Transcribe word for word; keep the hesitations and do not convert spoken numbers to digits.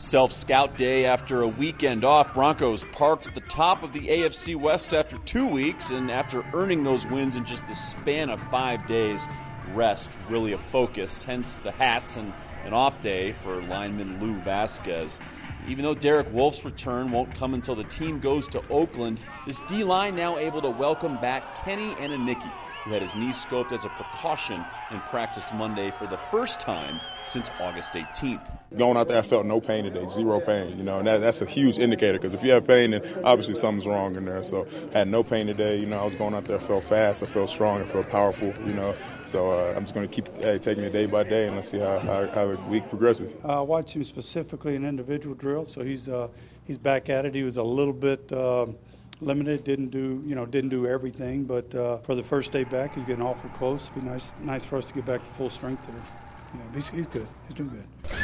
Self-scout day after a weekend off. Broncos parked at the top of the A F C West after two weeks, and after earning those wins in just the span of five days, rest really a focus, hence the hats and an off day for lineman Lou Vasquez. Even though Derek Wolfe's return won't come until the team goes to Oakland, this D-line now able to welcome back Kenny Anunike, who had his knee scoped as a precaution and practiced Monday for the first time since August eighteenth. Going out there, I felt no pain today, zero pain, you know, and that, that's a huge indicator, because if you have pain, then obviously something's wrong in there. So I had no pain today, you know, I was going out there, I felt fast, I felt strong, I felt powerful, you know, so uh, I'm just going to keep hey, taking it day by day, and let's see how, how, how the week progresses. I uh, watched him specifically in individual drill, so he's uh, he's back at it. He was a little bit uh, limited, didn't do you know didn't do everything, but uh, for the first day back, he's getting awful close. It'd be nice nice for us to get back to full strength today. Yeah, he's, he's good. He's doing good.